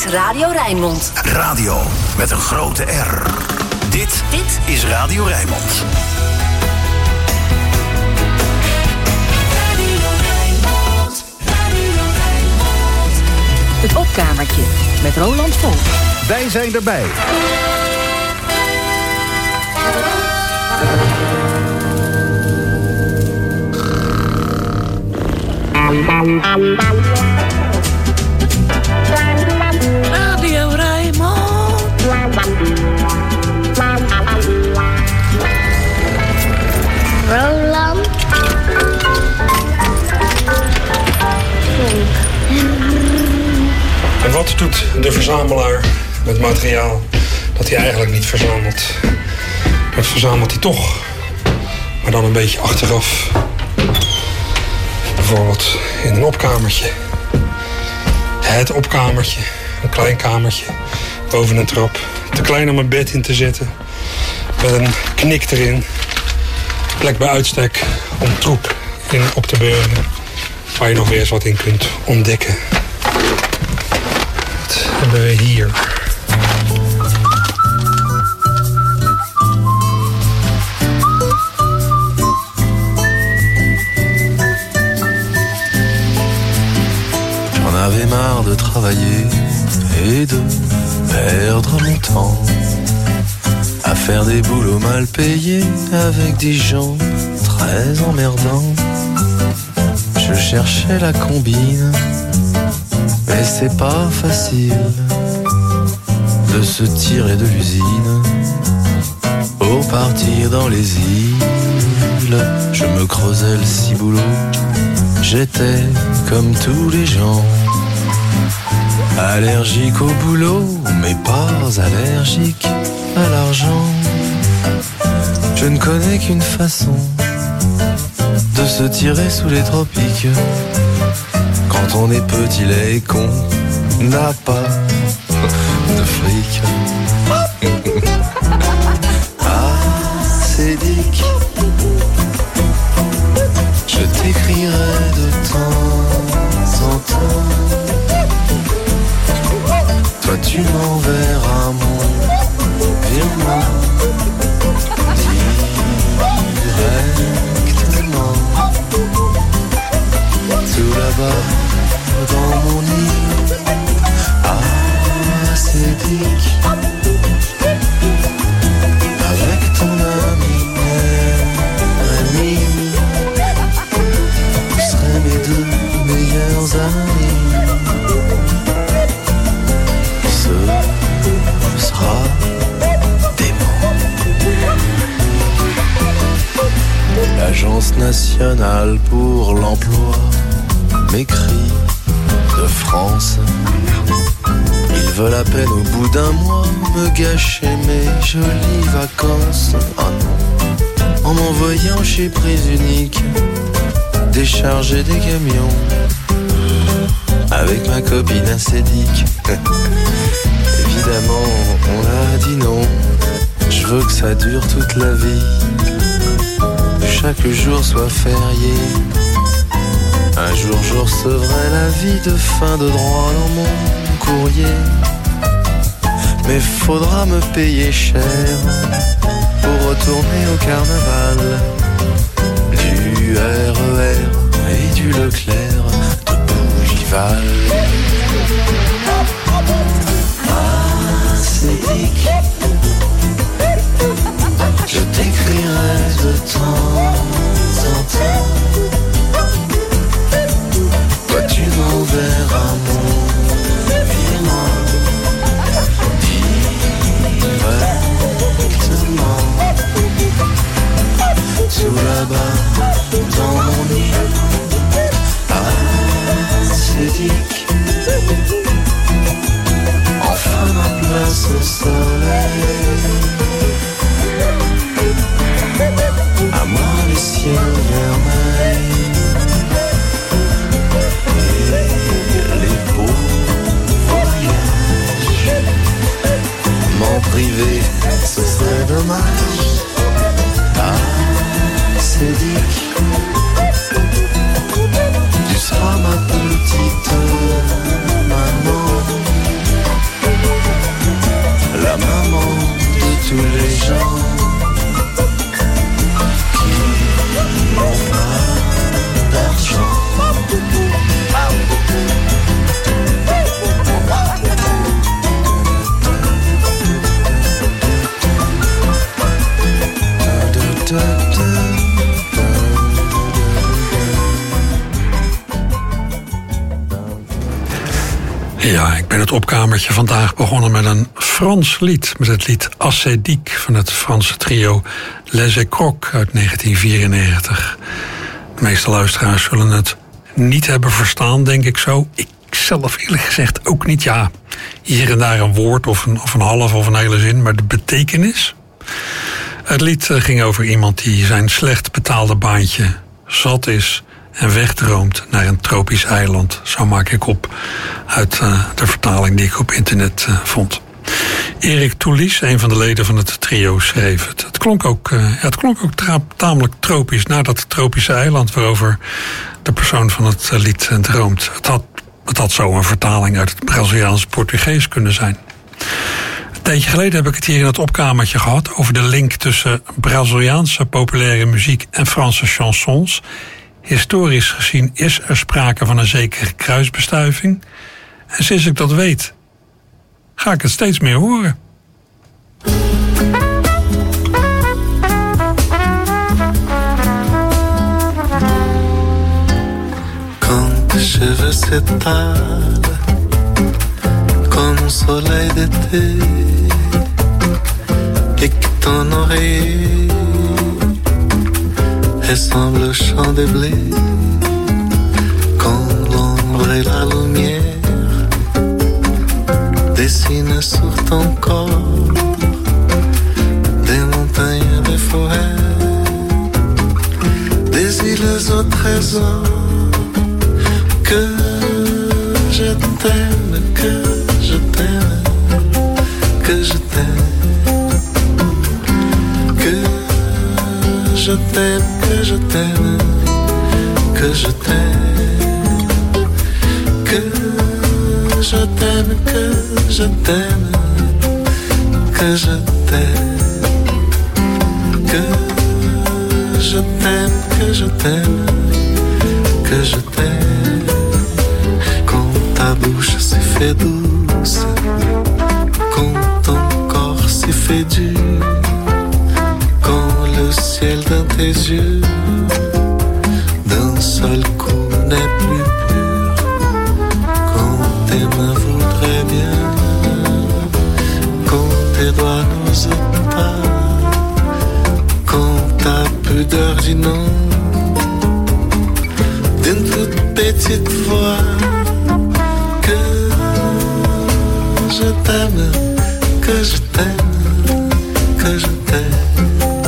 Radio Rijnmond. Radio met een grote R. Dit is Radio Rijnmond. Het opkamertje met Roland Volk. Wij zijn erbij. Radio Rijnmond. Roland. En wat doet de verzamelaar met materiaal dat hij eigenlijk niet verzamelt? Dat verzamelt hij toch, maar dan een beetje achteraf. Bijvoorbeeld in een opkamertje. Het opkamertje, een klein kamertje boven een trap. Te klein om een bed in te zetten, met een knik erin. Plek bij uitstek om troep in op te bergen, waar je nog weer eens wat in kunt ontdekken. Wat hebben we hier? J'en avais marre de travailler et de perdre mon temps à faire des boulots mal payés avec des gens très emmerdants. Je cherchais la combine, mais c'est pas facile de se tirer de l'usine au partir dans les îles. Je me creusais le ciboulot, j'étais comme tous les gens, allergique au boulot, mais pas allergique à l'argent. Je ne connais qu'une façon de se tirer sous les tropiques. Quand on est petit, laid et con, n'a pas de fric. Ah, c'est Dick, je t'écrirai de temps en temps. Toi tu m'enverras mon virement directement. Tout là-bas dans mon lit. Ah, c'est Dick, avec ton ami vous serez mes deux meilleurs amis. Ce sera dément. L'Agence nationale pour l'emploi m'écrit de France. Ils veulent à peine au bout d'un mois me gâcher mes jolies vacances. Ah non, en m'envoyant chez Prise Unique décharger des camions avec ma copine acédique. Évidemment, on a dit non. Je veux que ça dure toute la vie, que chaque jour soit férié. Un jour je recevrai l'avis de fin de droit dans mon courrier. Mais faudra me payer cher pour retourner au carnaval. Du RER et du Leclerc de Bougival. Ah, c'est Dick, je t'écrirai de temps en temps. Toi tu m'enverras mon virement directement. Tout là-bas dans mon lit. Ah, c'est Dick, enfin ma place au soleil. À moi les ciels vermeils et les beaux voyages. M'en priver, ce serait dommage. Ah, c'est Dick, tu seras ma petite maman. Ja, ik ben het opkamertje vandaag begonnen met een Frans lied. Met het lied Ascédique van het Franse trio Les Écrocs uit 1994. De meeste luisteraars zullen het niet hebben verstaan, denk ik zo. Ik zelf eerlijk gezegd ook niet. Ja, hier en daar een woord of een half of een hele zin, maar de betekenis. Het lied ging over iemand die zijn slecht betaalde baantje zat is en wegdroomt naar een tropisch eiland. Zo maak ik op uit de vertaling die ik op internet vond. Erik Toulis, een van de leden van het trio, schreef het. Het klonk ook tamelijk tropisch, naar dat tropische eiland waarover de persoon van het lied droomt. Het had zo een vertaling uit het Braziliaans Portugees kunnen zijn. Een tijdje geleden heb ik het hier in het opkamertje gehad over de link tussen Braziliaanse populaire muziek en Franse chansons. Historisch gezien is er sprake van een zekere kruisbestuiving. En sinds ik dat weet, ga ik het steeds meer horen. Quand tes cheveux s'étalent comme un soleil d'été et que ton oreiller ressemble au champ de blé, quand l'ombre et la lumière dessinent sur ton corps des montagnes, des forêts, des îles au trésor. Que je t'aime, que je t'aime, que je t'aime, que je t'aime, que je t'aime, que je t'aime, que je t'aime, que je t'aime, que je t'aime, que je t'aime, que je t'aime, que je t'aime. Quand ta bouche s'est fait douce, quand ton corps s'est fait dur, quand le ciel dans tes yeux d'un seul coup n'est plus pur, quand tes mains voudraient bien, quand tes doigts n'osent pas, quand ta pudeur dit non, d'une toute petite voix, que je t'aime, que je t'aime, que je t'aime,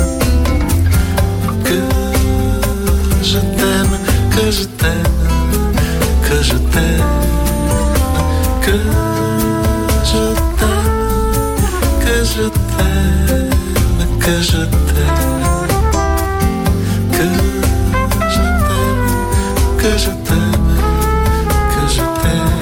que je t'aime, que je t'aime, que je t'aime, que je t'aime, que je t'aime, que je t'aime, que je t'aime, que je t'aime, que je t'aime.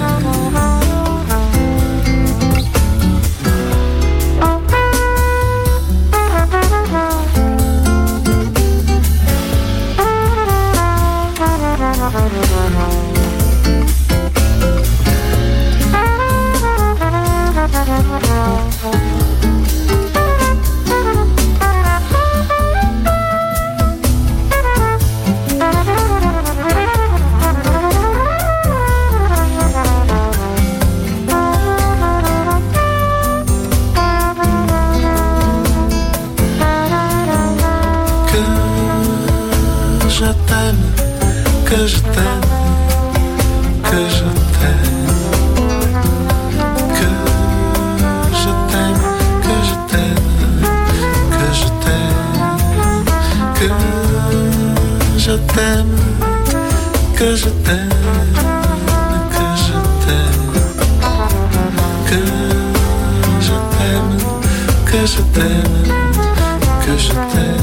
Que je t'aime, que je t'aime, que je t'aime, que je t'aime, que je t'aime, que je t'aime, que je t'aime, que je t'aime, que je t'aime, que je t'aime, que je t'aime.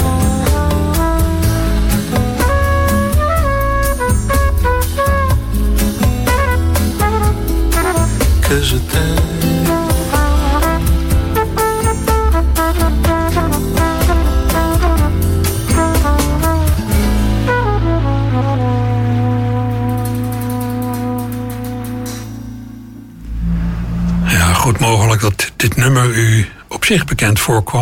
Que je t'aime. Ja, goed mogelijk dat dit nummer u op zich bekend voorkwam.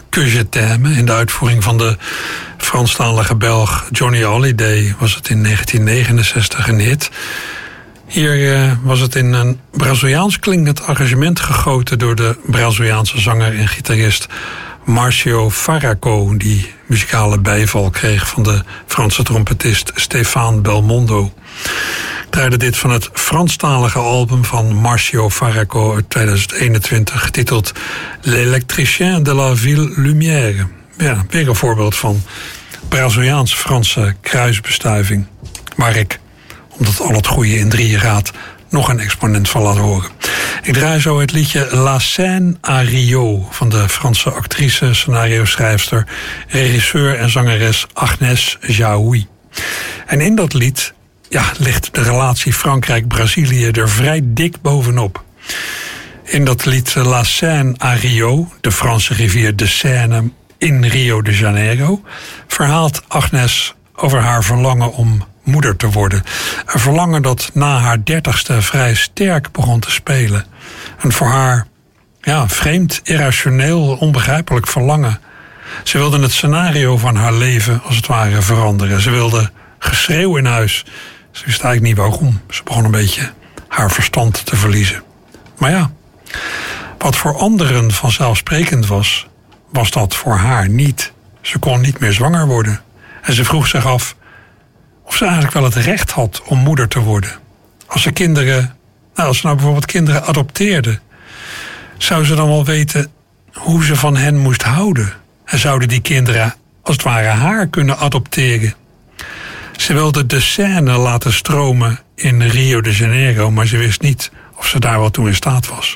Que je t'aime. In de uitvoering van de Franstalige Belg Johnny Hallyday was het in 1969 een hit. Hier was het in een Braziliaans klinkend arrangement gegoten door de Braziliaanse zanger en gitarist Marcio Faraco, die muzikale bijval kreeg van de Franse trompetist Stéphane Belmondo. Ik draaide dit van het Franstalige album van Marcio Faraco uit 2021, getiteld L'Électricien de la Ville Lumière. Ja, weer een voorbeeld van Braziliaans-Franse kruisbestuiving, waar ik, omdat al het goede in drieën gaat, nog een exponent van laat horen. Ik draai zo het liedje La Seine à Rio van de Franse actrice, scenario-schrijfster, regisseur en zangeres Agnès Jaoui. En in dat lied ligt de relatie Frankrijk-Brazilië er vrij dik bovenop. In dat lied La Seine à Rio, de Franse rivier de Seine in Rio de Janeiro, verhaalt Agnès over haar verlangen om moeder te worden. Een verlangen dat na haar 30ste vrij sterk begon te spelen. Een voor haar vreemd, irrationeel, onbegrijpelijk verlangen. Ze wilde het scenario van haar leven als het ware veranderen. Ze wilde geschreeuw in huis. Ze wist eigenlijk niet waarom. Ze begon een beetje haar verstand te verliezen. Maar ja, wat voor anderen vanzelfsprekend was, was dat voor haar niet. Ze kon niet meer zwanger worden. En ze vroeg zich af of ze eigenlijk wel het recht had om moeder te worden. Als ze bijvoorbeeld kinderen adopteerde, zou ze dan wel weten hoe ze van hen moest houden. En zouden die kinderen als het ware haar kunnen adopteren. Ze wilde de Seine laten stromen in Rio de Janeiro, maar ze wist niet of ze daar wel toe in staat was.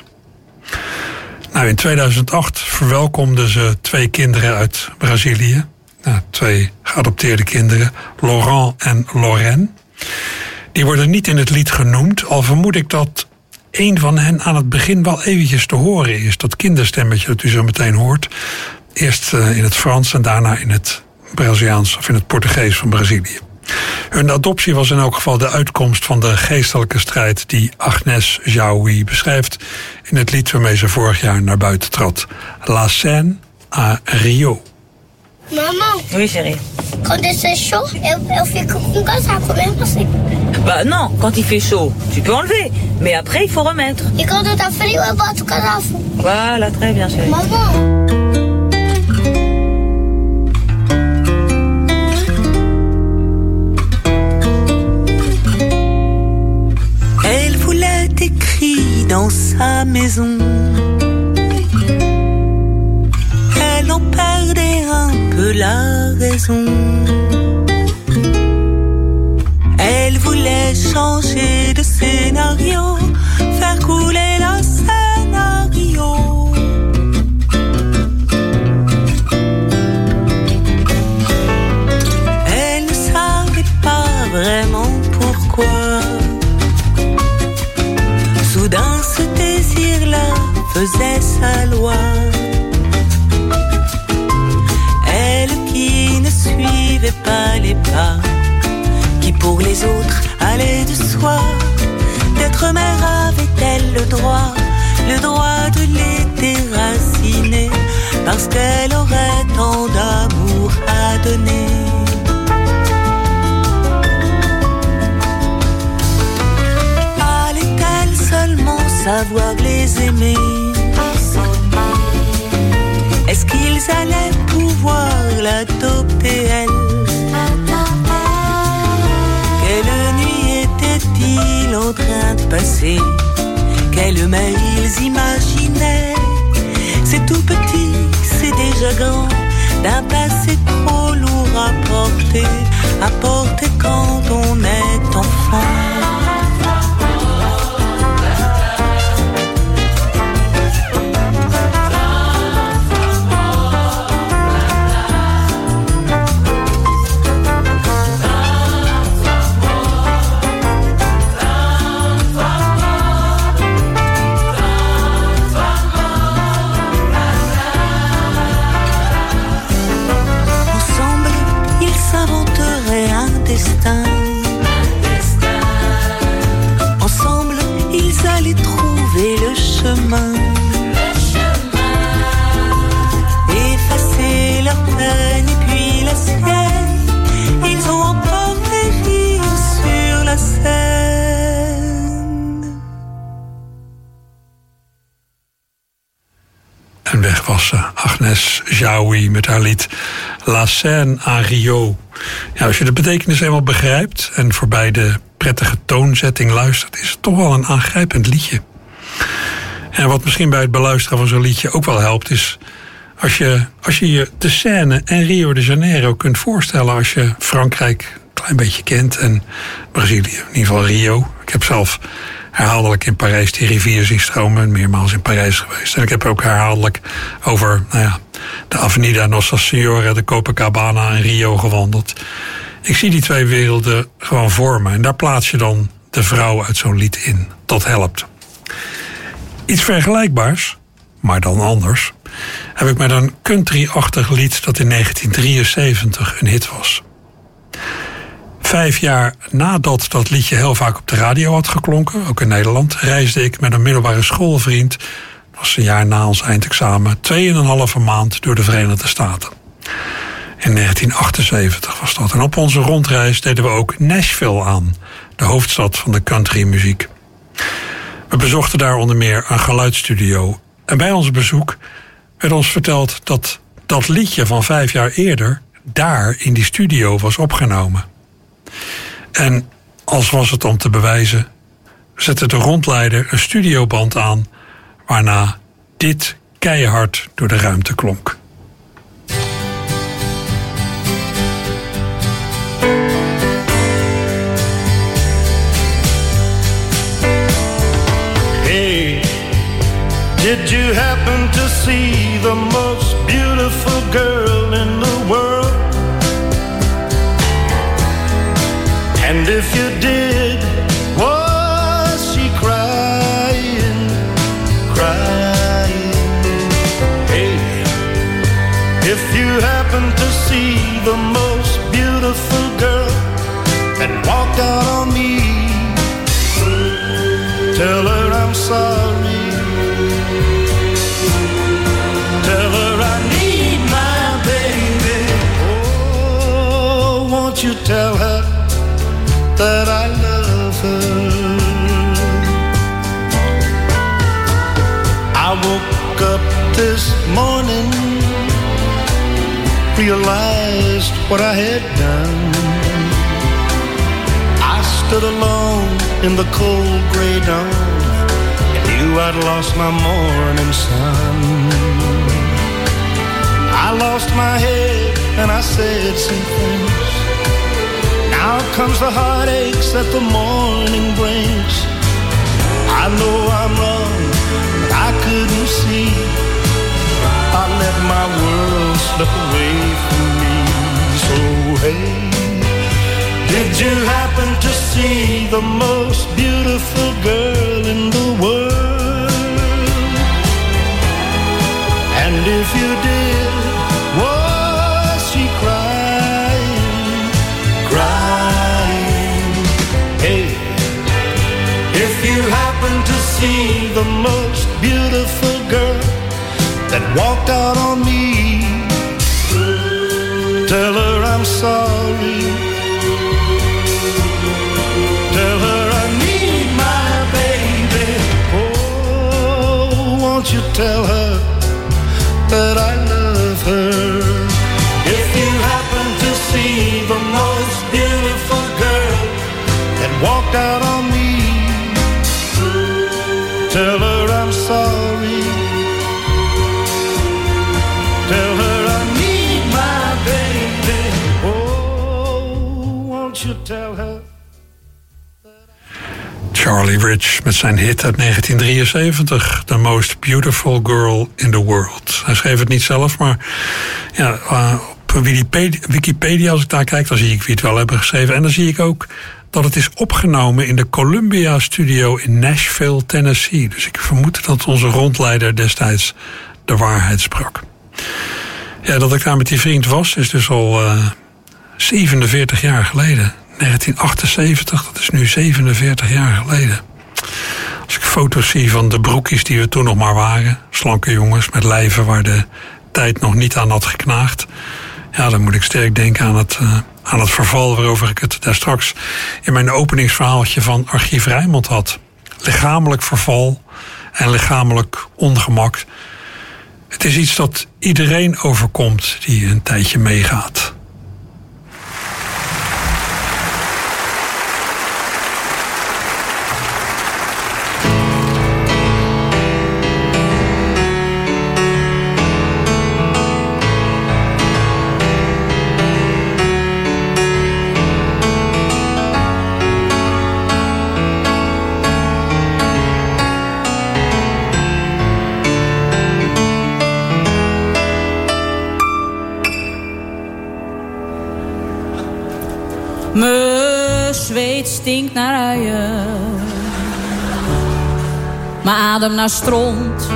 In 2008 verwelkomde ze 2 kinderen uit Brazilië. 2 geadopteerde kinderen, Laurent en Lorraine. Die worden niet in het lied genoemd, al vermoed ik dat een van hen aan het begin wel eventjes te horen is. Dat kinderstemmetje dat u zo meteen hoort. Eerst in het Frans en daarna in het Braziliaans of in het Portugees van Brazilië. Hun adoptie was in elk geval de uitkomst van de geestelijke strijd die Agnès Jaoui beschrijft in het lied waarmee ze vorig jaar naar buiten trad. La Seine à Rio. Maman. Oui, chérie. Quand il fait chaud, elle fait comme ça, combien passer? Bah non, quand il fait chaud, tu peux enlever. Mais après, il faut remettre. Et quand t'as frio, elle va tout cas. Voilà, très bien, chérie. Maman. Elle voulait écrire dans sa maison. Elle en perdait un peu la raison. Elle voulait changer de scénario, faire couler la scénario. Elle ne savait pas vraiment pourquoi. Soudain ce désir-là faisait sa loi. Elle qui ne suivait pas les pas, qui pour les autres allait de soi. D'être mère avait-elle le droit de les déraciner, parce qu'elle aurait tant d'amour à donner. Allait-elle seulement savoir les aimer? Est-ce qu'ils allaient pouvoir l'adopter, elle? Quelle nuit était-il en train de passer? Quelle mer ils imaginaient? C'est tout petit, c'est déjà grand, d'un passé trop lourd à porter quand on est enfant. Ensemble, ils s'inventeraient un destin was Agnes Jaoui met haar lied La Seine à Rio. Ja, als je de betekenis eenmaal begrijpt en voorbij de prettige toonzetting luistert, is het toch wel een aangrijpend liedje. En wat misschien bij het beluisteren van zo'n liedje ook wel helpt, is als je de Seine en Rio de Janeiro kunt voorstellen als je Frankrijk een klein beetje kent en Brazilië, in ieder geval Rio. Ik heb zelf herhaaldelijk in Parijs die rivier zien stromen en meermaals in Parijs geweest. En ik heb ook herhaaldelijk over de Avenida Nossa Senhora, de Copacabana in Rio gewandeld. Ik zie die twee werelden gewoon voor me en daar plaats je dan de vrouw uit zo'n lied in. Dat helpt. Iets vergelijkbaars, maar dan anders, heb ik met een country-achtig lied dat in 1973 een hit was. 5 jaar nadat dat liedje heel vaak op de radio had geklonken, ook in Nederland, reisde ik met een middelbare schoolvriend, dat was een jaar na ons eindexamen, 2,5 maand door de Verenigde Staten. In 1978 was dat. En op onze rondreis deden we ook Nashville aan, de hoofdstad van de countrymuziek. We bezochten daar onder meer een geluidsstudio. En bij ons bezoek werd ons verteld dat dat liedje van 5 jaar eerder daar in die studio was opgenomen. En als was het om te bewijzen, zette de rondleider een studioband aan, waarna dit keihard door de ruimte klonk. Hey, did you happen to see the most beautiful girl in the world? And if you did, was she crying, crying? Hey, if you happen to see the most beautiful girl that walked out on me, tell her I'm sorry. Tell her I need my baby. Oh, won't you tell her that I love her? I woke up this morning, realized what I had done. I stood alone in the cold gray dawn and knew I'd lost my morning sun. I lost my head and I said some things. Now comes the heartaches that the morning brings. I know I'm wrong, but I couldn't see. I let my world slip away from me. So hey, did you happen to see the most beautiful girl in the world? And if you did, was she crying, crying? Hey, if you happen to see the most beautiful girl that walked out on me, tell her I'm sorry. Tell her I need my baby. Oh, won't you tell her that I love her? If you happen to see the most beautiful girl that walked out on me, tell her I'm sorry. Tell her I need my baby. Oh, won't you tell her? Charlie Rich met zijn hit uit 1973, The Most Beautiful Girl in the World. Hij schreef het niet zelf, maar ja, op Wikipedia, als ik daar kijk, dan zie ik wie het wel hebben geschreven. En dan zie ik ook dat het is opgenomen in de Columbia Studio in Nashville, Tennessee. Dus ik vermoed dat onze rondleider destijds de waarheid sprak. Ja, dat ik daar met die vriend was, is dus al 47 jaar geleden. 1978, dat is nu 47 jaar geleden. Als ik foto's zie van de broekjes die we toen nog maar waren, slanke jongens met lijven waar de tijd nog niet aan had geknaagd, ja, dan moet ik sterk denken aan het verval waarover ik het daar straks in mijn openingsverhaaltje van Archief Rijnmond had. Lichamelijk verval en lichamelijk ongemak. Het is iets dat iedereen overkomt die een tijdje meegaat. Mijn zweet stinkt naar uien. Mijn adem naar stront.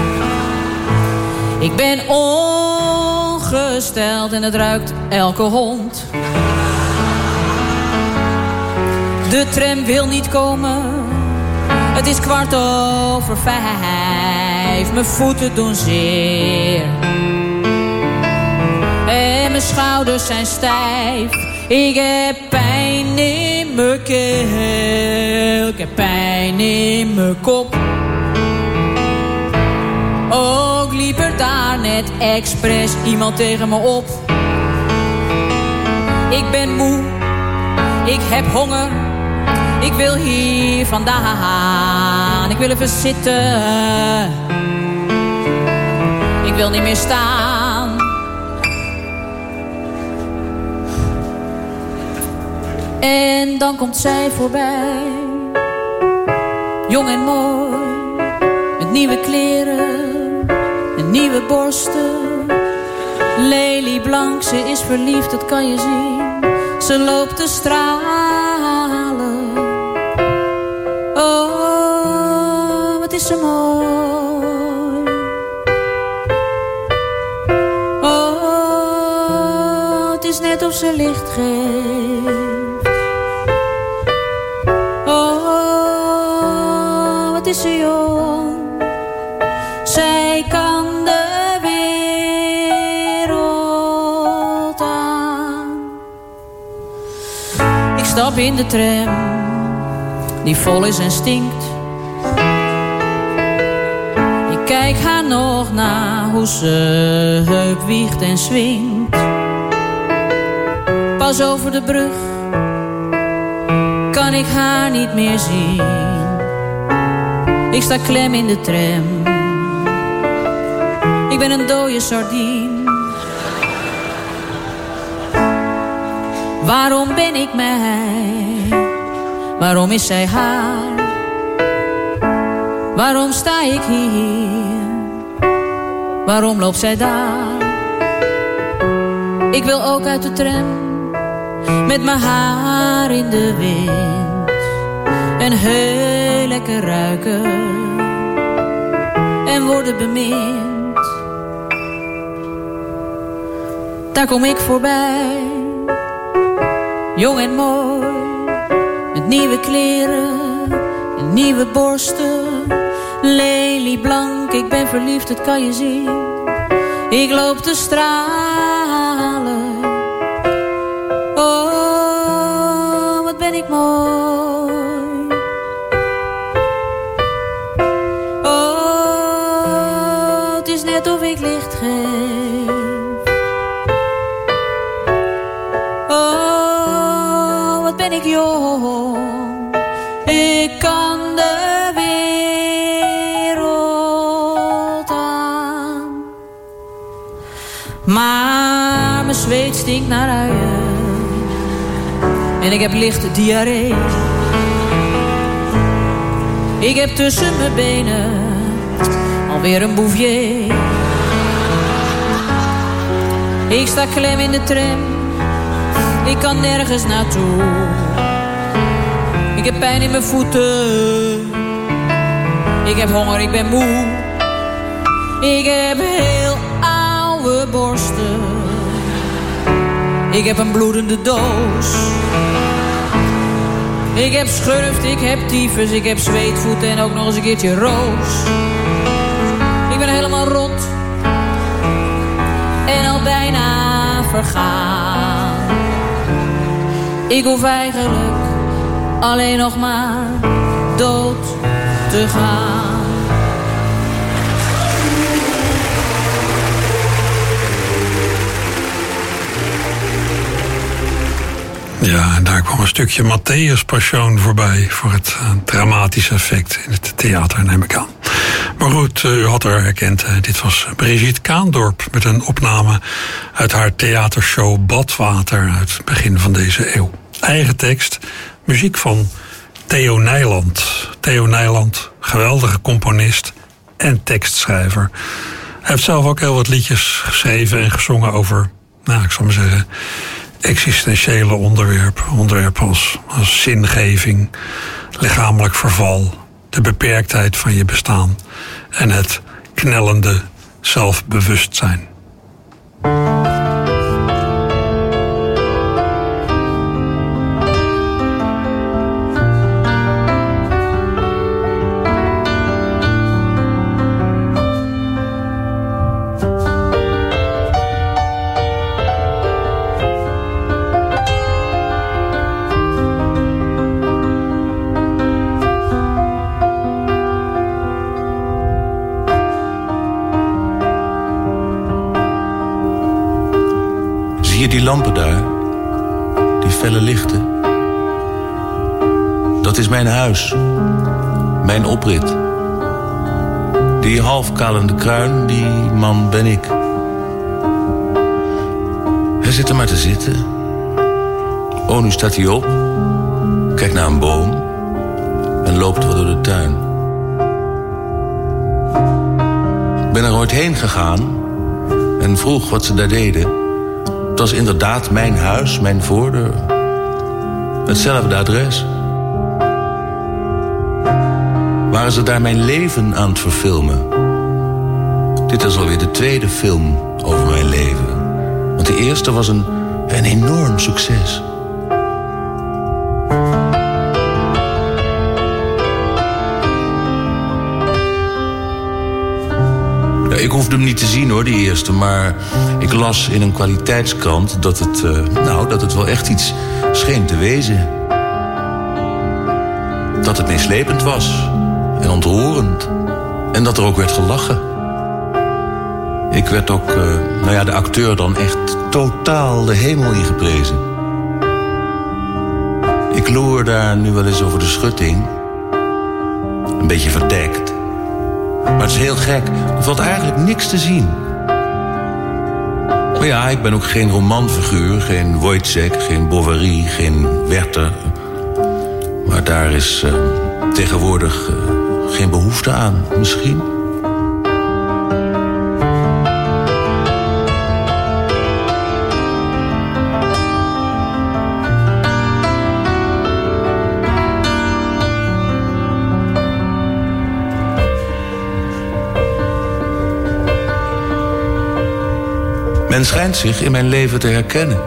Ik ben ongesteld en het ruikt elke hond. De tram wil niet komen. Het is 5:15. Mijn voeten doen zeer. En mijn schouders zijn stijf. Ik heb pijn in mijn keel, ik heb pijn in mijn kop. Ook liep er daar net expres iemand tegen me op. Ik ben moe, ik heb honger, ik wil hier vandaan. Ik wil even zitten, ik wil niet meer staan. En dan komt zij voorbij, jong en mooi, met nieuwe kleren en nieuwe borsten. Lelieblank, ze is verliefd, dat kan je zien. Ze loopt te stralen. Oh, wat is ze mooi. Oh, het is net of ze licht geeft. Is ze jong, zij kan de wereld aan. Ik stap in de tram, die vol is en stinkt. Ik kijk haar nog na, hoe ze heup wiegt en swingt. Pas over de brug, kan ik haar niet meer zien. Ik sta klem in de tram. Ik ben een dode sardien. Waarom ben ik mij? Waarom is zij haar? Waarom sta ik hier? Waarom loopt zij daar? Ik wil ook uit de tram, met mijn haar in de wind. En heel lekker ruiken en worden bemind. Daar kom ik voorbij, jong en mooi, met nieuwe kleren en nieuwe borsten. Lelieblank, ik ben verliefd, dat kan je zien. Ik loop te stralen. Oh, wat ben ik mooi. Oh, het is net of ik licht geef. Oh, wat ben ik jong. Ik kan de wereld aan. Maar mijn zweet stinkt naar uien. En ik heb lichte diarree. Ik heb tussen mijn benen alweer een bouvier. Ik sta klem in de tram. Ik kan nergens naartoe. Ik heb pijn in mijn voeten. Ik heb honger, ik ben moe. Ik heb heel oude borsten. Ik heb een bloedende doos. Ik heb schurft, ik heb tyfus, ik heb zweetvoeten en ook nog eens een keertje roos. Ik ben helemaal rot en al bijna vergaan. Ik hoef eigenlijk alleen nog maar dood te gaan. Ja, en daar kwam een stukje Matthäus Passion voorbij voor het dramatische effect in het theater, neem ik aan. Maar goed, u had haar herkend. Dit was Brigitte Kaandorp met een opname uit haar theatershow Badwater uit het begin van deze eeuw. Eigen tekst, muziek van Theo Nijland. Theo Nijland, geweldige componist en tekstschrijver. Hij heeft zelf ook heel wat liedjes geschreven en gezongen over, nou, ik zal maar zeggen, existentiële onderwerpen als zingeving, lichamelijk verval, de beperktheid van je bestaan en het knellende zelfbewustzijn. Die lampen daar, die felle lichten, dat is mijn huis, mijn oprit. Die halfkalende kruin, die man ben ik. Hij zit er maar te zitten. Oh, nu staat hij op, kijkt naar een boom en loopt wat door de tuin. Ik ben er ooit heen gegaan en vroeg wat ze daar deden. Het was inderdaad mijn huis, mijn voordeur. Hetzelfde adres. Waren ze daar mijn leven aan het verfilmen? Dit is alweer de tweede film over mijn leven. Want de eerste was een enorm succes. Ik hoefde hem niet te zien hoor, die eerste. Maar ik las in een kwaliteitskrant dat het wel echt iets scheen te wezen. Dat het meeslepend was. En ontroerend. En dat er ook werd gelachen. Ik werd ook, de acteur dan echt totaal de hemel ingeprezen. Ik loer daar nu wel eens over de schutting. Een beetje verdekt. Maar het is heel gek, er valt eigenlijk niks te zien. Maar ja, ik ben ook geen romanfiguur, geen Wojciech, geen Bovary, geen Werther. Maar daar is tegenwoordig geen behoefte aan, misschien. Men schijnt zich in mijn leven te herkennen.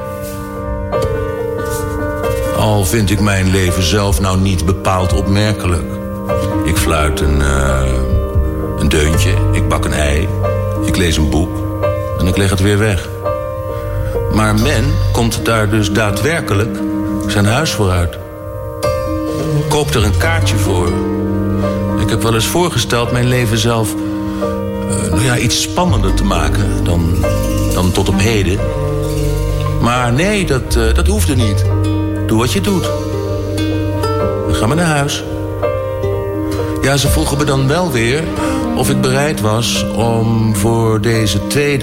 Al vind ik mijn leven zelf nou niet bepaald opmerkelijk. Ik fluit een deuntje, ik bak een ei, ik lees een boek en ik leg het weer weg. Maar men komt daar dus daadwerkelijk zijn huis vooruit. Koopt er een kaartje voor. Ik heb wel eens voorgesteld mijn leven zelf iets spannender te maken dan tot op heden. Maar nee, dat hoefde niet. Doe wat je doet. Dan gaan we naar huis. Ja, ze vroegen me dan wel weer of ik bereid was om voor deze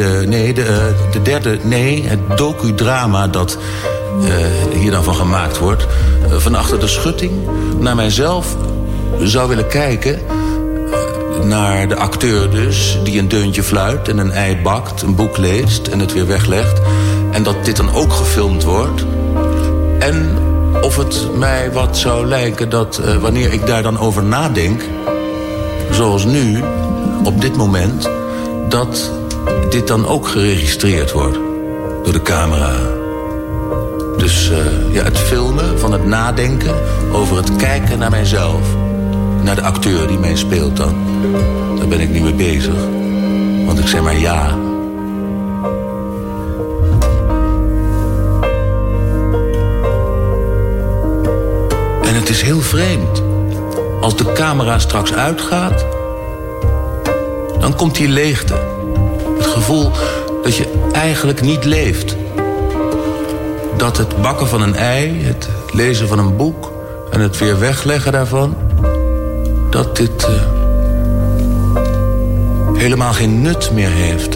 het docudrama dat hier dan van gemaakt wordt, van achter de schutting naar mijzelf zou willen kijken. Naar de acteur dus, die een deuntje fluit en een ei bakt, een boek leest en het weer weglegt. En dat dit dan ook gefilmd wordt. En of het mij wat zou lijken dat wanneer ik daar dan over nadenk, zoals nu, op dit moment, dat dit dan ook geregistreerd wordt door de camera. Dus het filmen van het nadenken over het kijken naar mijzelf. Naar de acteur die mij speelt dan. Daar ben ik niet mee bezig. Want ik zeg maar ja. En het is heel vreemd. Als de camera straks uitgaat, dan komt die leegte. Het gevoel dat je eigenlijk niet leeft. dat het bakken van een ei, het lezen van een boek en het weer wegleggen daarvan, dat dit helemaal geen nut meer heeft.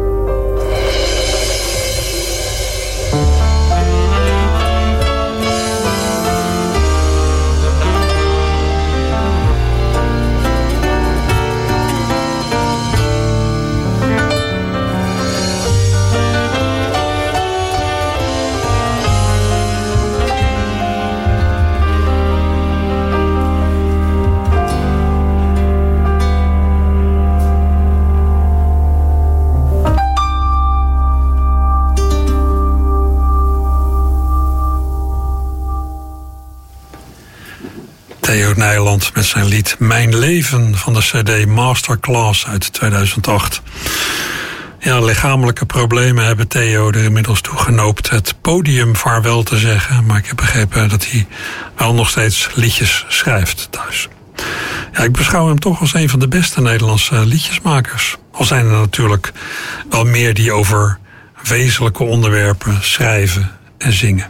Theo Nijland met zijn lied Mijn Leven van de CD Masterclass uit 2008. Ja, lichamelijke problemen hebben Theo er inmiddels toe genoopt het podium vaarwel te zeggen. Maar ik heb begrepen dat hij wel nog steeds liedjes schrijft thuis. Ja, ik beschouw hem toch als een van de beste Nederlandse liedjesmakers. Al zijn er natuurlijk wel meer die over wezenlijke onderwerpen schrijven en zingen.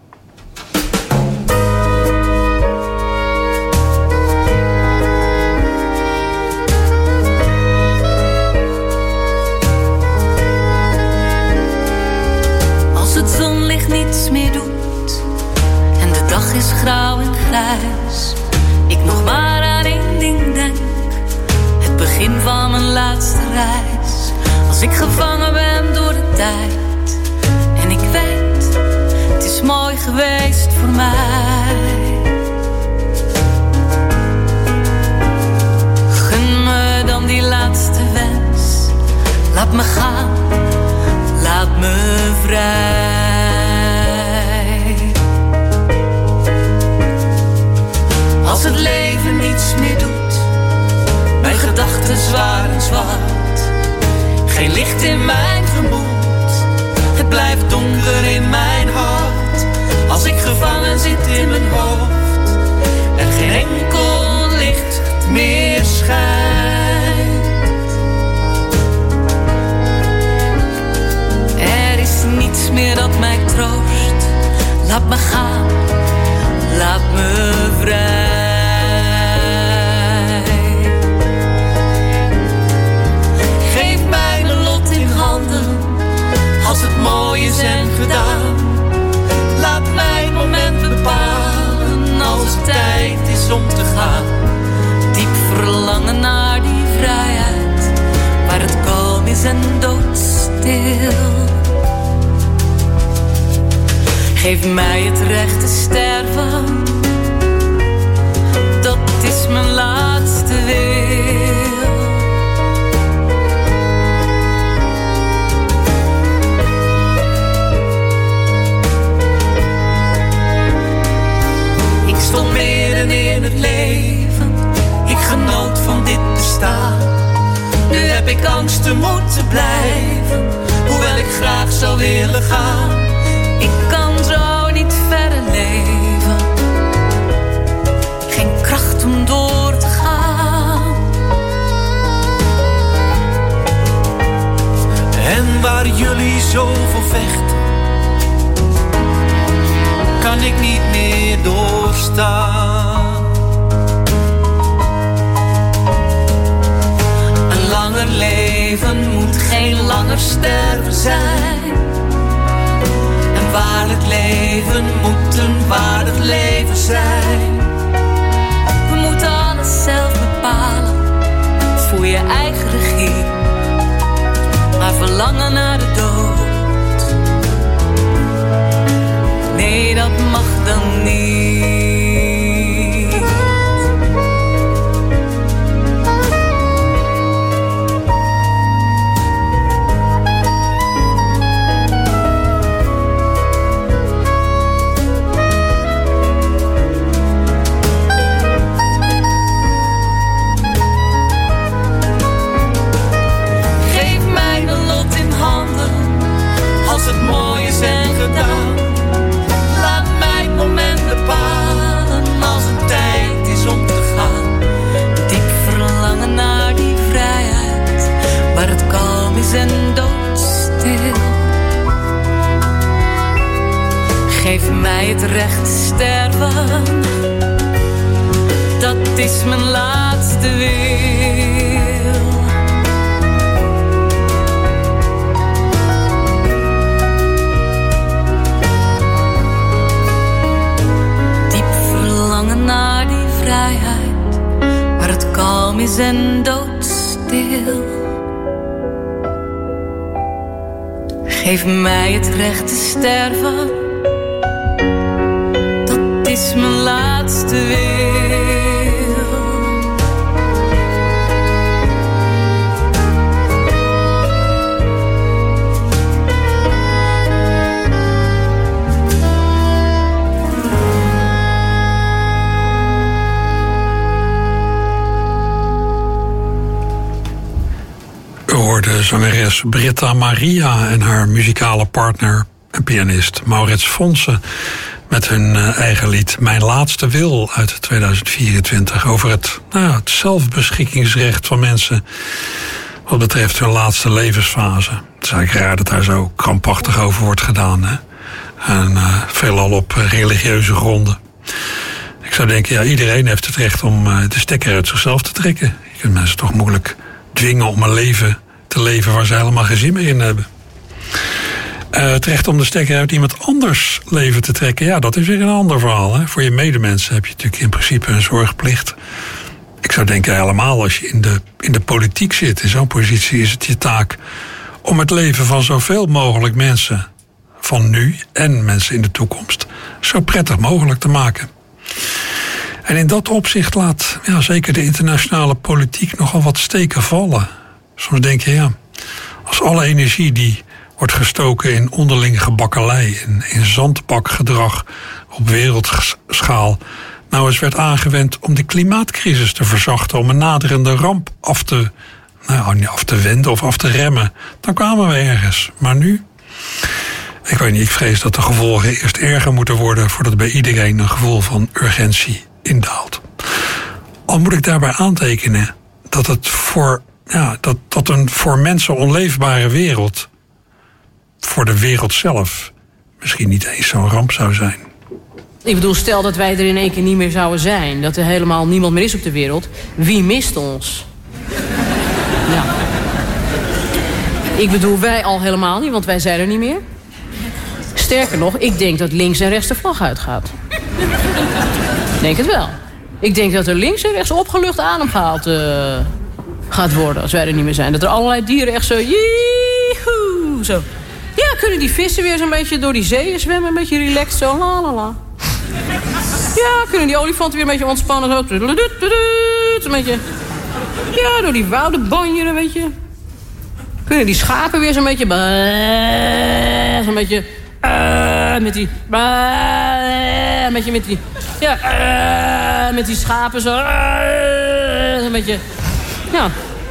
Is grauw en grijs. Ik nog maar aan één ding denk. Het begin van mijn laatste reis. Als ik gevangen ben door de tijd. En ik weet, het is mooi geweest voor mij. Gun me dan die laatste wens. Laat me gaan, laat me vrij. Als het leven niets meer doet, mijn gedachten zwaar en zwart. Geen licht in mijn gemoed, het blijft donker in mijn hart. Als ik gevangen zit in mijn hoofd en geen enkel licht meer schijnt. Er is niets meer dat mij troost, laat me gaan, laat me vrij. Als het mooi is en gedaan, laat mij het moment bepalen. Als het tijd is om te gaan, diep verlangen naar die vrijheid, waar het kalm is en doodstil. Geef mij het recht te sterven, dat is mijn laatste wil. Stond midden in het leven, ik genoot van dit bestaan. Nu heb ik angst te moeten blijven, hoewel ik graag zou willen gaan. Ik kan zo niet verder leven, geen kracht om door te gaan. En waar jullie zoveel vechten, kan ik niet meer doorstaan. Een langer leven moet geen langer sterven zijn. Een waarlijk leven moet een waardig leven zijn. We moeten alles zelf bepalen, voor je eigen regie. Maar verlangen naar de dood, nee, dat mag dan niet. Geef mij de lot in handen, als het mooi is en gedaan. Laat mij het moment bepalen. Geef mij het recht te sterven. Dat is mijn laatste wil. Diep verlangen naar die vrijheid, waar het kalm is en doodstil. Geef mij het recht te sterven. Dat is mijn laatste wil. We hoorden zangeres Britta Maria en haar muzikale partner en pianist Maurits Fonsen met hun eigen lied Mijn Laatste Wil uit 2024 over het zelfbeschikkingsrecht van mensen wat betreft hun laatste levensfase. Het is eigenlijk raar dat daar zo krampachtig over wordt gedaan, hè? En veelal op religieuze gronden. Ik zou denken, ja, iedereen heeft het recht om de stekker uit zichzelf te trekken. Je kunt mensen toch moeilijk dwingen om een leven te leven waar ze helemaal geen zin meer in hebben. Het recht om de stekker uit iemand anders leven te trekken, ja, dat is weer een ander verhaal. Hè? Voor je medemensen heb je natuurlijk in principe een zorgplicht. Ik zou denken, helemaal als je in de politiek zit, in zo'n positie, is het je taak om het leven van zoveel mogelijk mensen van nu en mensen in de toekomst zo prettig mogelijk te maken. En in dat opzicht laat zeker de internationale politiek nogal wat steken vallen. Soms denk je, ja, als alle energie die wordt gestoken in onderlinge gebakkelei en in zandbakgedrag op wereldschaal nou eens werd aangewend om de klimaatcrisis te verzachten, om een naderende ramp af te wenden of af te remmen, dan kwamen we ergens. Maar nu, ik weet niet, ik vrees dat de gevolgen eerst erger moeten worden voordat bij iedereen een gevoel van urgentie indaalt. Al moet ik daarbij aantekenen dat het dat een voor mensen onleefbare wereld voor de wereld zelf misschien niet eens zo'n ramp zou zijn. Ik bedoel, stel dat wij er in één keer niet meer zouden zijn, dat er helemaal niemand meer is op de wereld. Wie mist ons? Ja. Ik bedoel, wij al helemaal niet, want wij zijn er niet meer. Sterker nog, ik denk dat links en rechts de vlag uitgaat. Ik denk het wel. Ik denk dat er links en rechts opgelucht adem gehaald gaat worden als wij er niet meer zijn. Dat er allerlei dieren echt zo... Yeehoe, zo. Ja, kunnen die vissen weer zo'n beetje door die zeeën zwemmen. Een beetje relaxed, zo. La, la, la. Ja, kunnen die olifanten weer een beetje ontspannen. Zo. Een beetje... Ja, door die wouden banjeren, weet je. Kunnen die schapen weer zo'n beetje... Zo'n beetje... met die... Een beetje met die... Ja, met die schapen zo... Een beetje... Ja.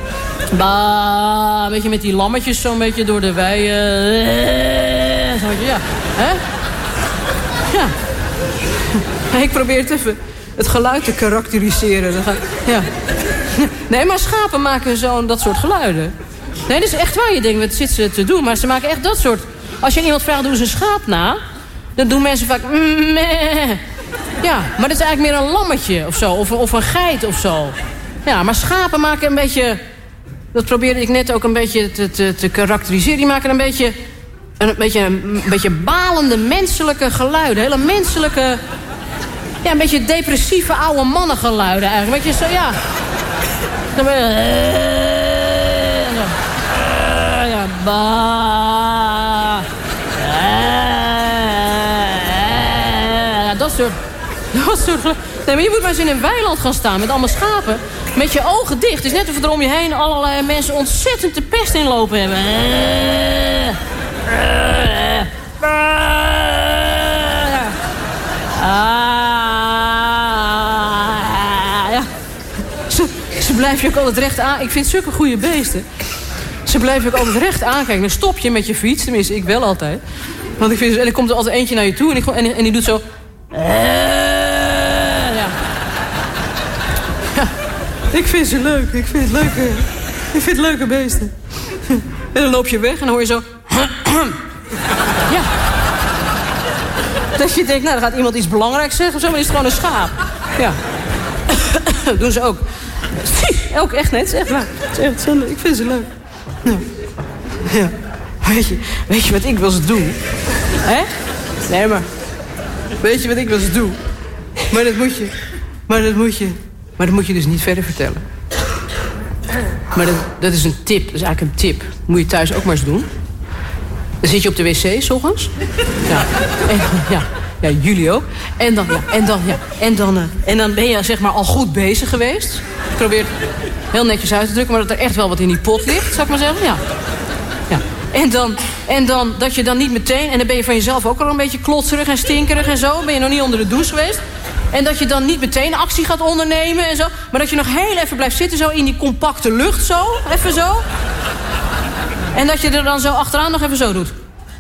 Een beetje met die lammetjes zo'n beetje door de wei... Zo'n beetje, ja. Hè? Ja. Ik probeer het even... Het geluid te karakteriseren. Ja. Nee, maar schapen maken dat soort geluiden. Nee, dat is echt waar. Je denkt, wat zit ze te doen? Maar ze maken echt dat soort... Als je iemand vraagt, doe ze een schaap na... Dan doen mensen vaak... Ja, maar dat is eigenlijk meer een lammetje of zo. Of een geit of zo. Ja, maar schapen maken een beetje... Dat probeerde ik net ook een beetje te karakteriseren. Die maken een beetje balende menselijke geluiden. Hele menselijke... Ja, een beetje depressieve oude mannengeluiden eigenlijk. Weet je, zo, ja. Dan ben je... Ja, dat soort... Nee, maar je moet maar eens in een weiland gaan staan met allemaal schapen. Met je ogen dicht. Het is net of er om je heen allerlei mensen ontzettend de pest in lopen hebben. Ja. Ze blijven je ook altijd recht aan. Ik vind zulke goede beesten. Ze blijven je ook altijd recht aankijken. Dan stop je met je fiets. Tenminste, ik wel altijd. Want ik vind, en er komt er altijd eentje naar je toe. En die doet zo... Ja. Ik vind ze leuk. Ik vind leuke beesten. En dan loop je weg en dan hoor je zo... Ja. Dat je denkt, nou, dan gaat iemand iets belangrijks zeggen of zo, maar is het gewoon een schaap. Ja. Dat doen ze ook. Ook echt net, echt waar. Het is echt zo leuk. Ik vind ze leuk. Ja. Weet je wat ik wel eens doe? Hè? Nee, maar... Weet je wat ik wel eens doe? Maar dat moet je dus niet verder vertellen. Maar dat is een tip. Dat is eigenlijk een tip. Dat moet je thuis ook maar eens doen. Dan zit je op de wc, 's ochtends. Ja. Ja, jullie ook. En dan ben je zeg maar al goed bezig geweest. Ik probeer het heel netjes uit te drukken, maar dat er echt wel wat in die pot ligt, zou ik maar zeggen. Ja. En dan dat je dan niet meteen... En dan ben je van jezelf ook al een beetje klotserig en stinkerig en zo. Ben je nog niet onder de douche geweest. En dat je dan niet meteen actie gaat ondernemen en zo. Maar dat je nog heel even blijft zitten zo in die compacte lucht zo. Even zo. En dat je er dan zo achteraan nog even zo doet.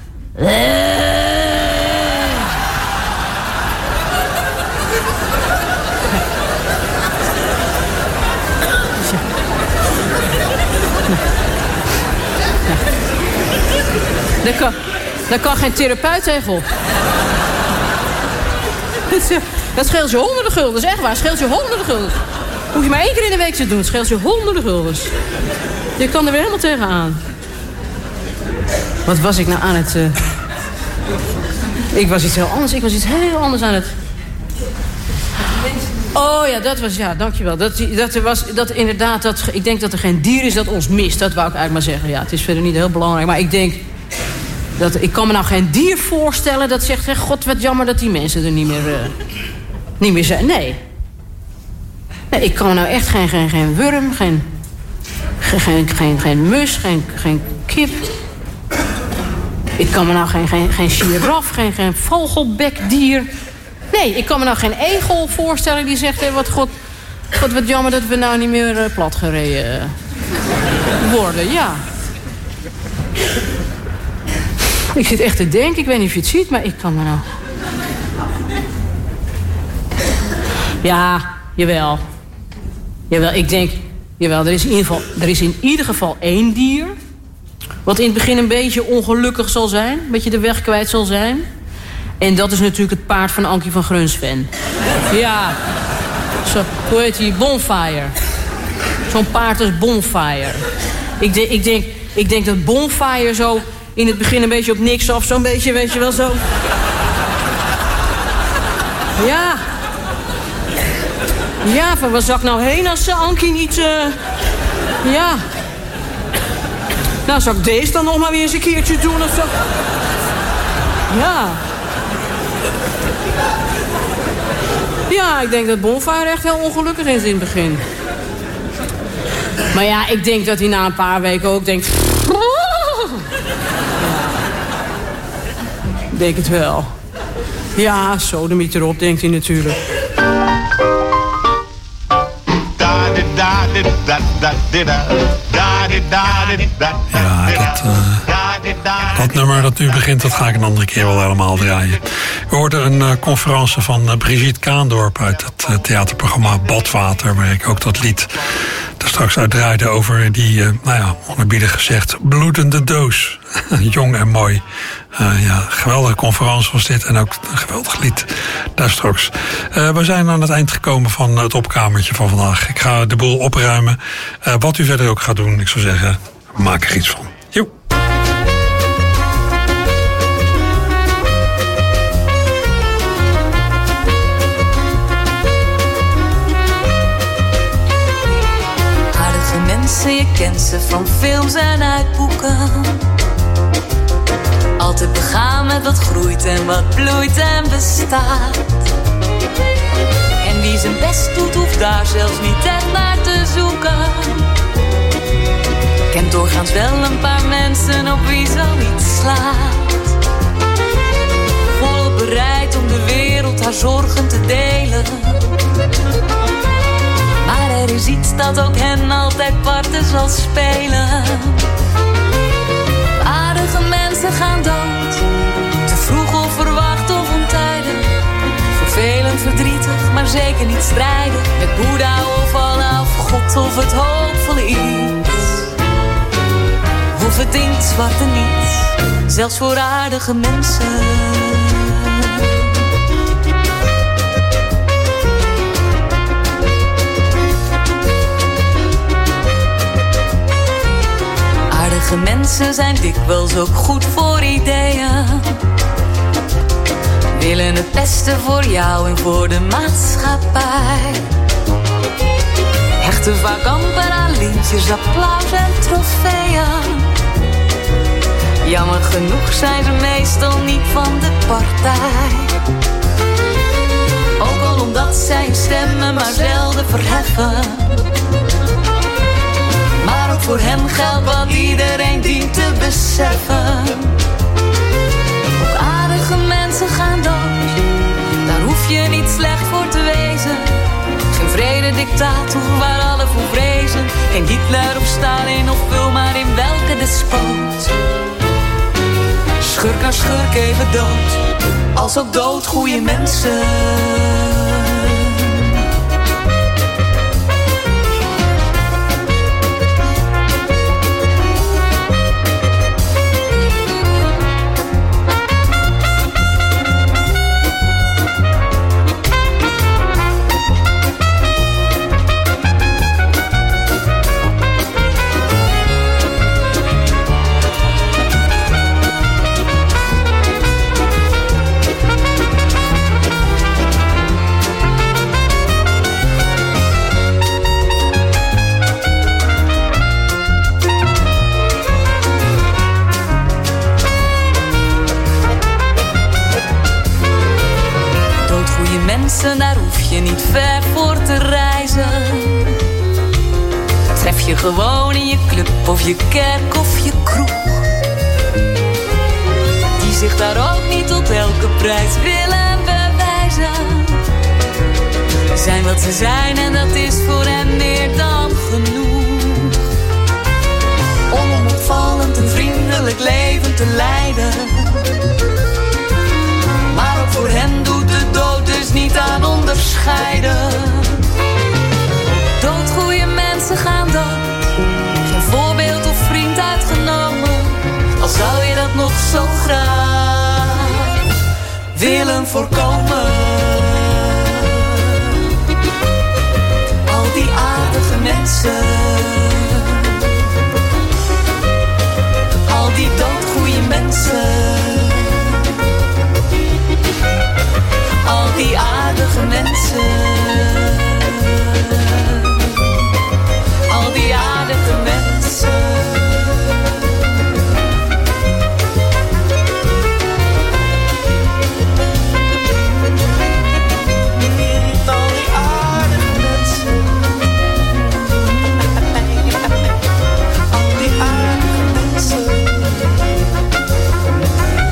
Daar kan geen therapeut tegenop. Dat scheelt je honderden guldens, echt waar. Het scheelt je honderden guldens. Hoef je maar 1 keer in de week te doen. Het scheelt je honderden guldens. Je kan er weer helemaal tegenaan. Wat was ik nou aan het... Ik was iets heel anders. Ik was iets heel anders aan het... Oh ja, dat was... Ja, dankjewel. Ik denk dat er geen dier is dat ons mist. Dat wou ik eigenlijk maar zeggen. Ja, het is verder niet heel belangrijk. Maar ik denk... Ik kan me nou geen dier voorstellen dat zegt... Hey, God, wat jammer dat die mensen er niet meer zijn. Nee, ik kan me nou echt geen worm, geen mus, geen kip. Ik kan me nou geen giraf, geen vogelbekdier. Nee, ik kan me nou geen egel voorstellen die zegt... Hey, wat jammer dat we nou niet meer platgereden worden. Ja. Ik zit echt te denken, ik weet niet of je het ziet, maar ik kan me nou... Ja, jawel. Jawel, ik denk... Jawel, er is in ieder geval 1 dier... wat in het begin een beetje ongelukkig zal zijn. Een beetje de weg kwijt zal zijn. En dat is natuurlijk het paard van Ankie van Grunsven. Ja. Zo, hoe heet die? Bonfire. Zo'n paard als Bonfire. Ik denk dat Bonfire zo... in het begin een beetje op niks af. Zo'n beetje, weet je wel, zo. Ja. Ja, van waar zou ik nou heen als Ankie niet... Ja. Nou, zou ik deze dan nog maar weer eens een keertje doen of zo? Ja. Ja, ik denk dat Bonfire echt heel ongelukkig is in het begin. Maar ja, ik denk dat hij na een paar weken ook denkt... Ik denk het wel. Ja, sodemiet erop, denkt hij natuurlijk. Ja, dat nummer dat nu begint, dat ga ik een andere keer wel helemaal draaien. We hoorden een conferentie van Brigitte Kaandorp uit het theaterprogramma Badwater, waar ik ook dat lied er straks uit draaide over die, onerbiedig gezegd, bloedende doos. Jong en mooi. Geweldige conferentie was dit en ook een geweldig lied daar straks. We zijn aan het eind gekomen van het opkamertje van vandaag. Ik ga de boel opruimen. Wat u verder ook gaat doen, ik zou zeggen, maak er iets van. Joep. Aardige mensen, je kent ze van films en uit boeken. Altijd begaan met wat groeit en wat bloeit en bestaat. En wie zijn best doet, hoeft daar zelfs niet echt naar te zoeken. Kent doorgaans wel een paar mensen op wie zoiets slaat. Volop bereid om de wereld haar zorgen te delen. Maar er is iets dat ook hen altijd parten zal spelen. Aardige mensen gaan dood, te vroeg of verwacht of ontijdig. Vervelend, verdrietig, maar zeker niet strijden. Met Boeddha of Allah of God of het hoopvolle iets. Of het inkt zwarte niets, zelfs voor aardige mensen. mensen zijn dikwijls ook goed voor ideeën. Willen het beste voor jou en voor de maatschappij. Hechten vaak amper aan lintjes, applaus en trofeeën. Jammer genoeg zijn ze meestal niet van de partij. Ook al omdat zij stemmen maar zelden verheffen. Maar ook voor hen geldt wat iedereen dient te beseffen. Ook aardige mensen gaan dood, daar hoef je niet slecht voor te wezen. Geen vrededictator waar alle voor vrezen. Geen Hitler of Stalin of vul maar in welke despoot. Schurk aan schurk even dood, als ook dood goede mensen. Daar hoef je niet ver voor te reizen. Tref je gewoon in je club of je kerk of je kroeg. Die zich daar ook niet tot elke prijs willen bewijzen. Zijn wat ze zijn en dat is voor hen meer dan genoeg. Om een opvallend en vriendelijk leven te leiden. Maar ook voor hen doet de dood dus niet aan onderscheiden. Doodgoeie mensen gaan dood, geen voorbeeld of vriend uitgenomen. Al zou je dat nog zo graag willen voorkomen. Al die aardige mensen, al die doodgoeie mensen. Al die aardige mensen. Al die aardige mensen. Al die aardige mensen. Al die aardige mensen.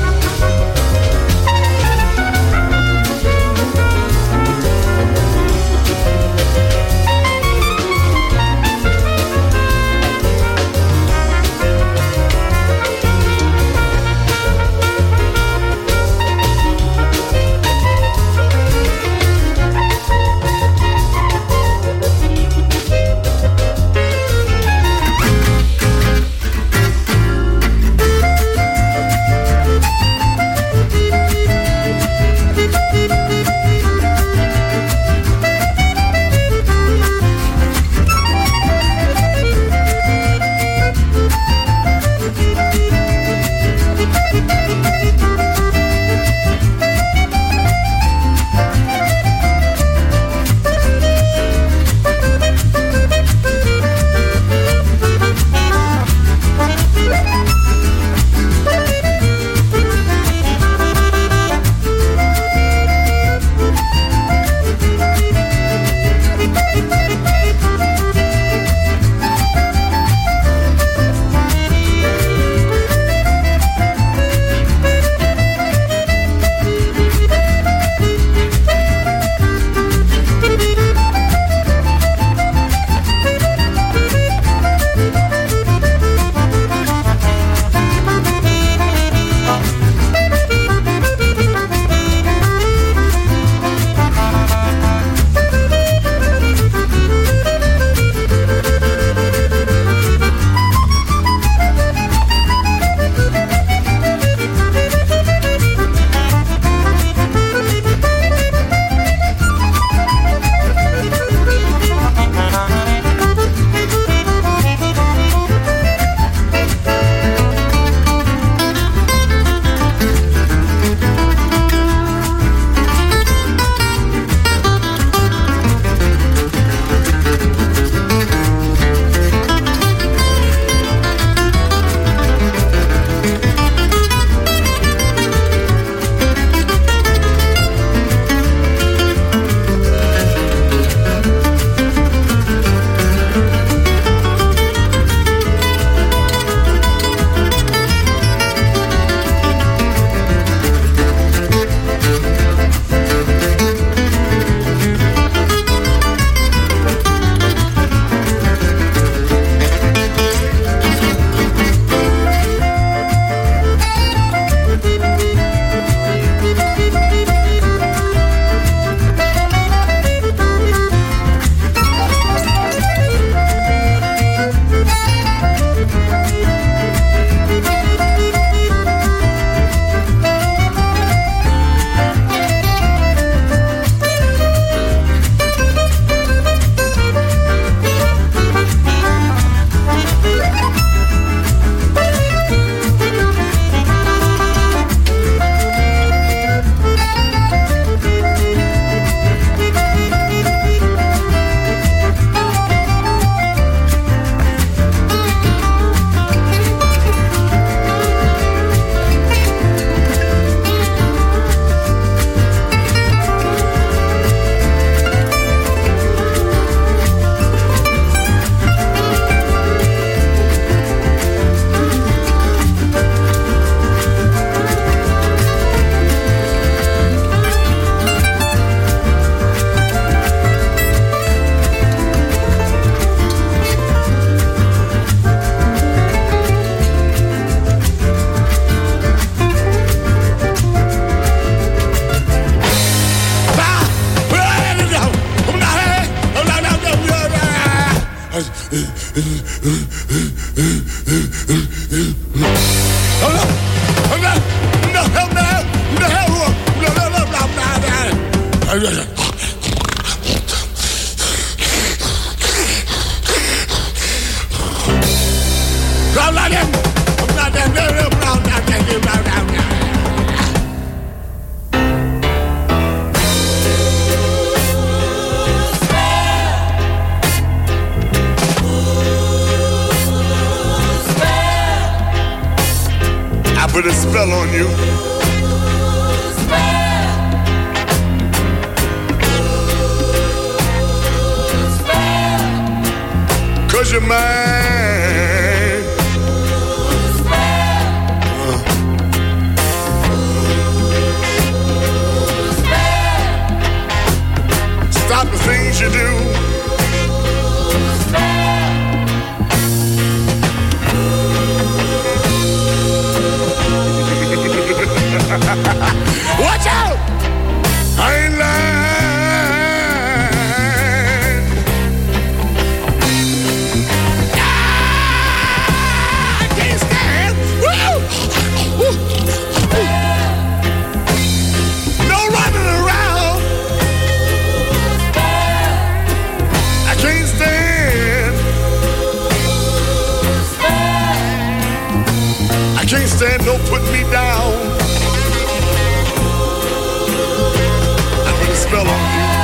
Put a spell on you. Cause you're mine. Stop the things you do. Watch out! I ain't lying. I can't stand. Woo! No running around. I can't stand. I can't stand no putting me down. Spell on you.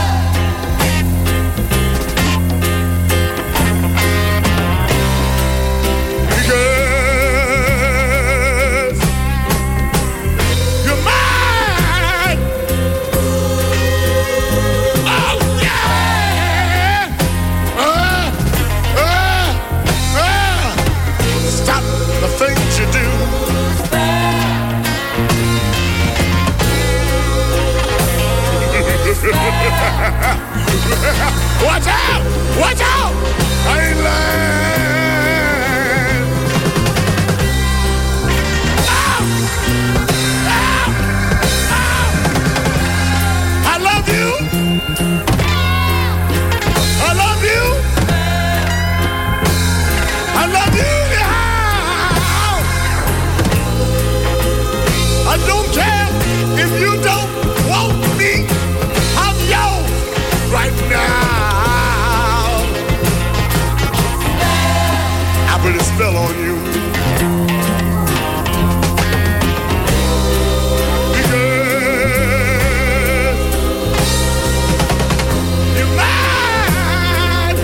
Because you're mine. Oh yeah. Stop the things you do. Watch out! Watch out! I ain't lying. Ow! Ow! Ow! I love you. I love you. I love you. I don't care if you don't want me. I'm yours right now. I put a spell on you. Because you're mine.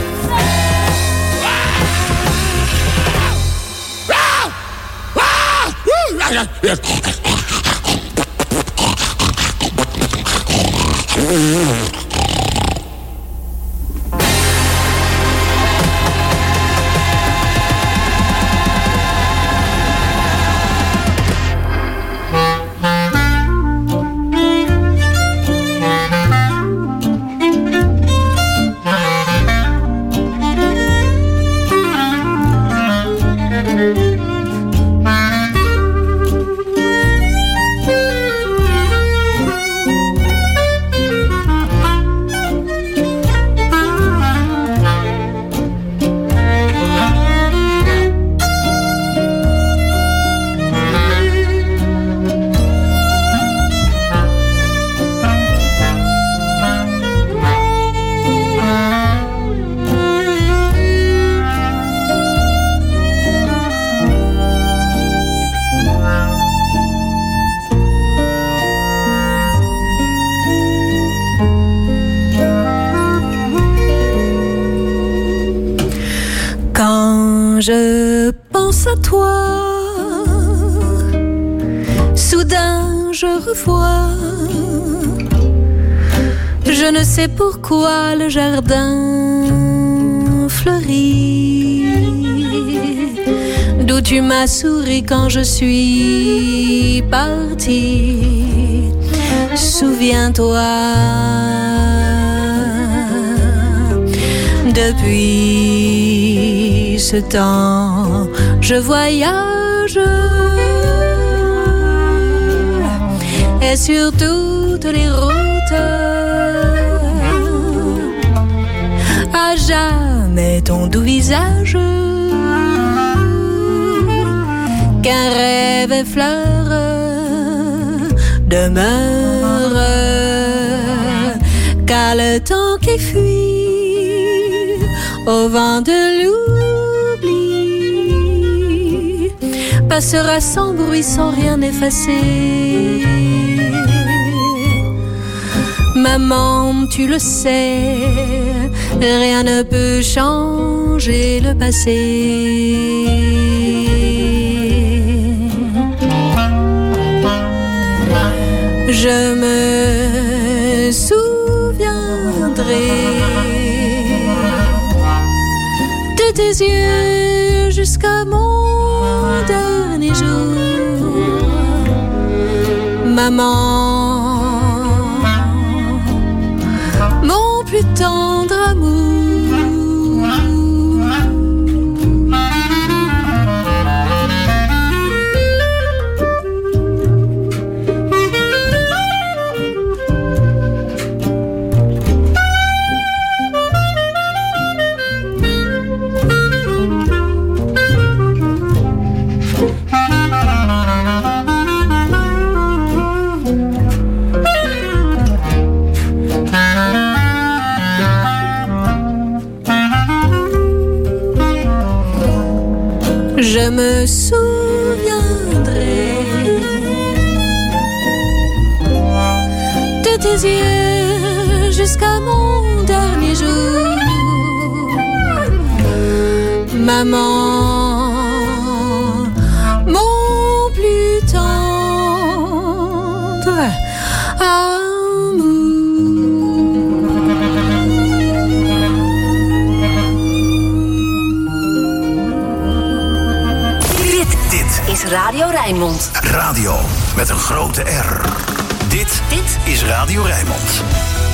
Je pense à toi, soudain je revois, je ne sais pourquoi le jardin fleurit, d'où tu m'as souri quand je suis partie. Souviens-toi, depuis ce temps, je voyage et sur toutes les routes, à jamais ton doux visage, qu'un rêve effleure demeure. pas le temps qui fuit au vent de l'oubli, passera sans bruit, sans rien effacer. Maman, tu le sais, rien ne peut changer le passé. Je me souviendrai de tes yeux jusqu'à mon dernier jour. Maman, mon plus tendre amour. Je me souviendrai de tes yeux jusqu'à mon dernier jour. Maman, mon plus tendre amour. Is Radio Rijnmond. Radio met een grote R. Dit is Radio Rijnmond.